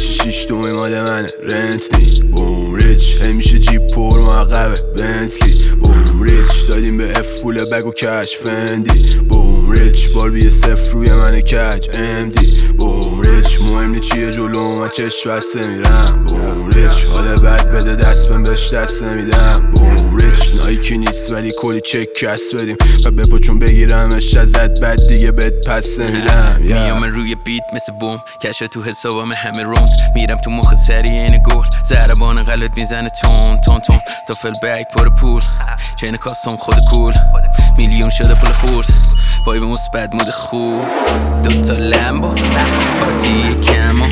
چی شیش دومی مال منه رنتلی بوم ریچ همیشه جیب پر معقبه بنتلی بوم ریچ دادیم به اف پول بگ و کش فندی بوم ریچ باربی صفر روی من کج امدی بوم ریچ مهم نی چیه جلو من چشم بسته میرم بوم ریچ حال بد بده دست بهم بهش دست نمیدم بوم ریچ نایکی نیست ولی کلی چک کس بدیم و بپا چون بگیرمش ازت بد دیگه بهت پس نمیدم میام روی بیت مثل بوم کشه تو حسابم همه روند میرم تو مخ سری این گل ضربان قلبت میزنه تون تون تون تا فل بگ پر پول چین کاستم خود کول میلیون شده پول خورد وایب مثبت مود خوب دوتا لمبو پارتی کمو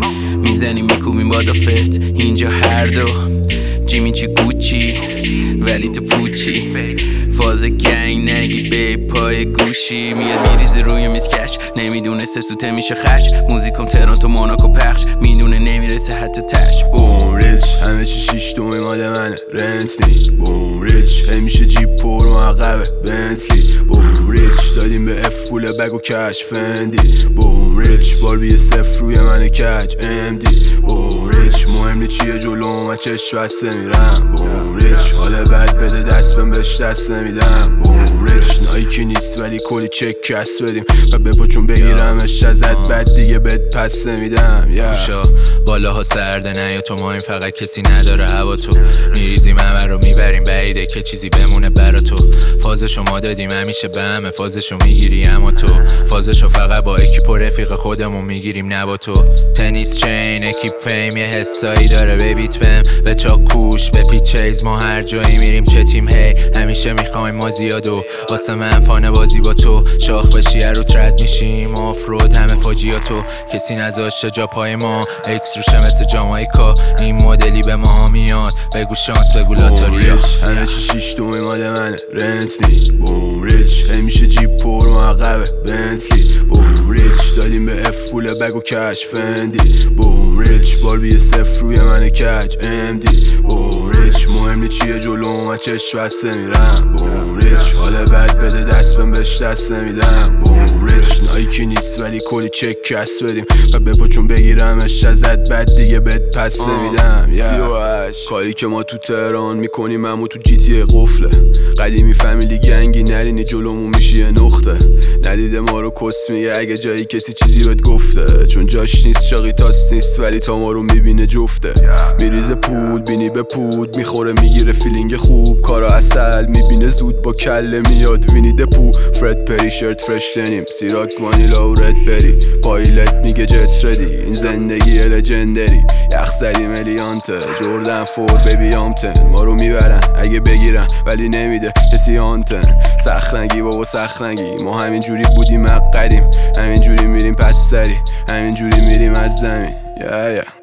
میزنیم میکوبیم بادافت اینجا هر دو جیمی چی گوچی ولی تو پوچی فاز گنگ نگی به پای گوشی میاد میریزه روی میز کش نمیدونه سوته میشه خرج موزیکم ترانتو موناکو پخش میدونه نمیرسه حتی تش بوم ریچ همه چی شیش دومی مال منه رنتلی بوم ریچ همیشه جیب پر معقبه بنتلی بوم ریچ دادیم به اف پول بگ و کش فندی بوم ریچ باربی صفر روی من کج امدی بوم ریچ مهم نی چیه جلو من چشم بسته میرم بوم ریچ حال بد بده دست بهم بهش دست نمیدم بوم ریچ نایکی نیست ولی کلی چک کس بدیم و بپا چون بگیرمش ازت بد دیگه بهت پس نمیدم گوشا بالاها سرده نه یا تو ما این فقط کسی نداره هوا تو میریزیم همه رو میبریم بعیده که چیزی بمونه برا تو فازشو ما دادیم همیشه به همه فازشو میگیری اما تو فازشو فقط با اکیپ و رفیق خودمون میگیریم نه با تو تنیس چین اکیپ فیم یه حسایی داره ببیت بهم به چاکوش به پیچیز ما هر جایی میریم چه تیم هی همیشه میخوایم ما زیادو واسه من فانه بازی با تو شاخ بشی رو ترد میشیم آفرود همه فاجیاتو کسی نذاشته جا پای ما اکس روشه مثل جامایکا این مدلی به ما میاد بگو شانس بگو لاتاریا همه چی شیش دومی مال منه رنتلی بوم ریچ همیشه جیب پر معقبه بنتلی بوم ریچ دادیم به اف پول بگ و کش فندی بوم ریچ باربی صفر روی من کج امدی بوم ریچ مهم نی چیه جلو من چشم بسته میرم بوم ریچ حال بد بده دست بهم بهش دست نمیدم بوم ریچ نایکی نیست ولی کلی چک کس بدیم و بپا چون بگیرمش ازت بد دیگه بهت پس نمیدم کاری که ما تو تهران میکنیم همو تو جی تی قفله قدیمی فامیلی گنگی نرینی جلومون میشی یه نقطه ندیده ما رو کس میگه اگه جایی کسی چیزی بهت گفته چون جاش نیست شاقی تاس نیست ولی تا ما رو میبینه جفته میریزه پود بینی به پود میخوره میگیره فیلینگ خوب کارا اصل میبینه زود با کله میاد وینی دپو فرد پری شرت فرش دنیم سیراک وانیلا و رد بری پایلت میگه جت ردی این زندگی لجندری یخ زدی ملیانته جردن فور بیبی آمتن ما رو میبرن اگه بگیرن ولی نمیده کسی آنتن سخنگی بابا سخنگی ما همین جوری بودیم قدیم همین جوری میریم پس سری همین جوری میریم از زمین